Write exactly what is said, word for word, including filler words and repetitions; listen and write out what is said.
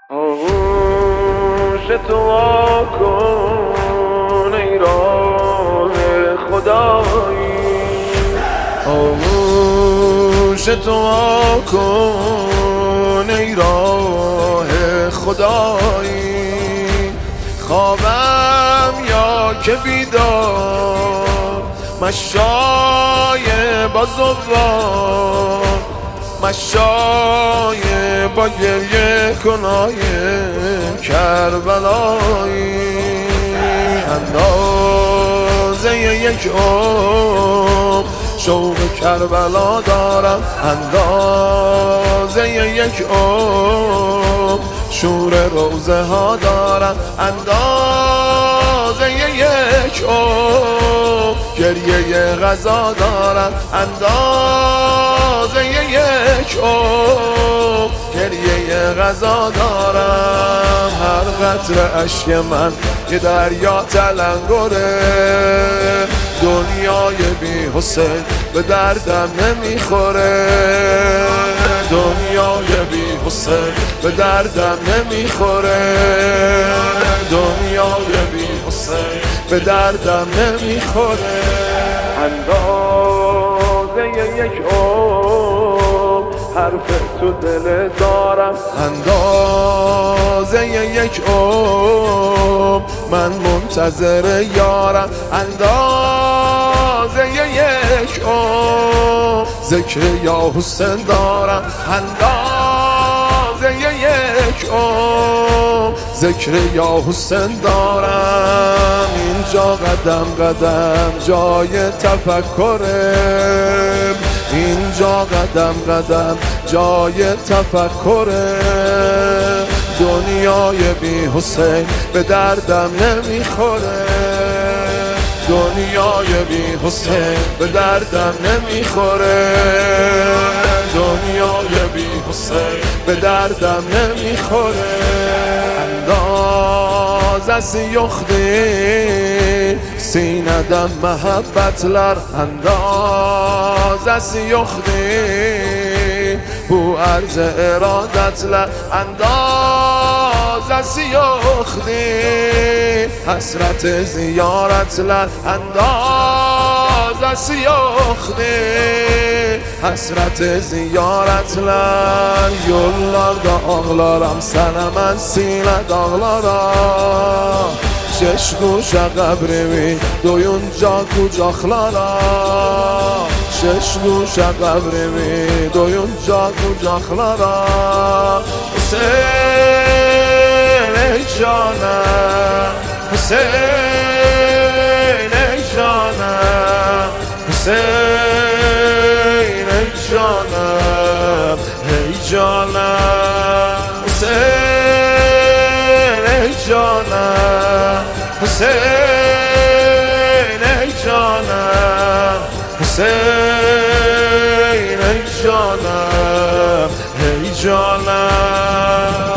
آغوش تو وا کن ای راه خدایی، آغوش تو وا کن ای راه خدایی. خوابم یا که بیدار، مشای بازوار، مشای با گریه کنای کربلایی. اندازه یک عمر شوق کربلا دارم، اندازه یک عمر شور روزه ها دارم، اندازه یک عمر گریه غذا دارم، اندازه یک عمر گریه غذا دارم. هر قطره اشک من یه دریا تلنگره، دنیای بی حسین به دردم نمیخوره، دنیای بی حسین به دردم نمیخوره، دنیای بی حسین به دردم نمیخوره. اندازه یک عمر حرف تو دل دارم، اندازه یک عمر من منتظر یارم، اندازه یک عمر ذکر یا حسین دارم، اندازه یک عمر ذکر یا حسین دارم. اینجا قدم قدم جای تفکره، اینجا قدم قدم جای تفکره، دنیای بی حسین به دردم نمیخوره، دنیای بی حسین به دردم نمیخوره، دنیای بی حسین به دردم نمیخوره. انداز یختی سیندم محبتler، انداز یختی bu arz ارادتler، انداز یختی حسرت زیارتler، انداز yoktu hasret ziyaretler. Yollarda ağlaram sana mən sinə dağlara, şeş quşa qəbrimi doyunca qucaqlara, şeş quşa qəbrimi doyunca qucaqlara. Hüseyin ey canım, Hüseyin ey canım, Hüseyin ey canım, ey canım. Hüseyin ey canım, Hüseyin ey canım, Hüseyin ey canım, ey canım.